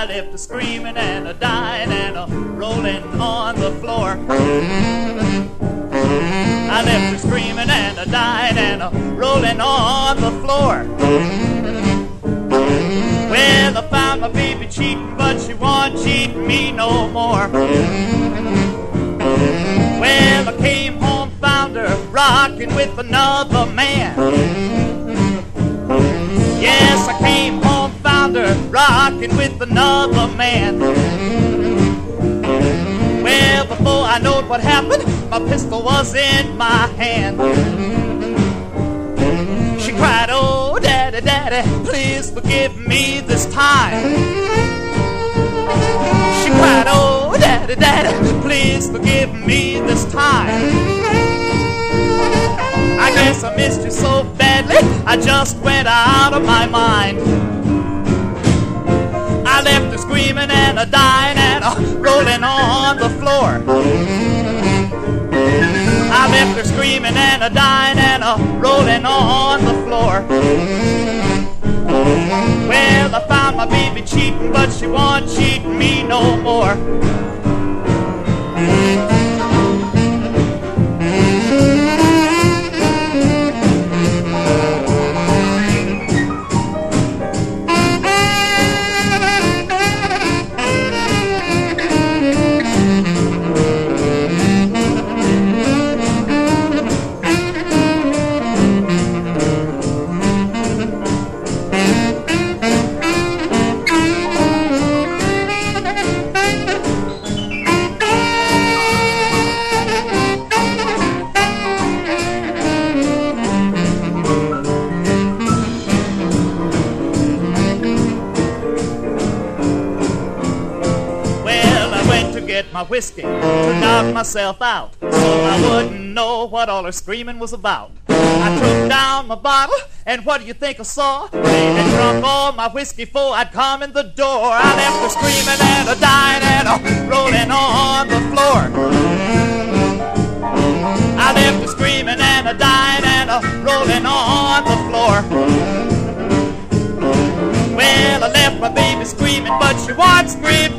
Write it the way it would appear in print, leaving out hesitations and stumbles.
left her screaming and a dying and a rolling on the floor. I left her screaming and a dying and a rolling on the floor. Well, I found my baby cheating, but she won't cheat me no more. Well, I came home, found her rocking with another man. Yes, I came home, found her rocking with another man. Well, before I knowed what happened, my pistol was in my hand. She cried, oh, daddy, daddy, please forgive me this time. She cried, oh, daddy, daddy, please forgive me this time. I guess I missed you so badly, I just went out of my mind. I left her screaming and a dying and a rolling on the floor. I left her screaming and a dying and a rolling on the floor. Well, I found my baby cheating, but she won't cheat me no more. My whiskey to knock myself out, so I wouldn't know what all her screaming was about. I took down my bottle, and what do you think I saw? They had drunk all my whiskey before I'd come in the door. I left her screaming and a dying and a rolling on the floor. I left her screaming and a dying and a rolling on the floor. Well, I left my baby screaming, but she won't scream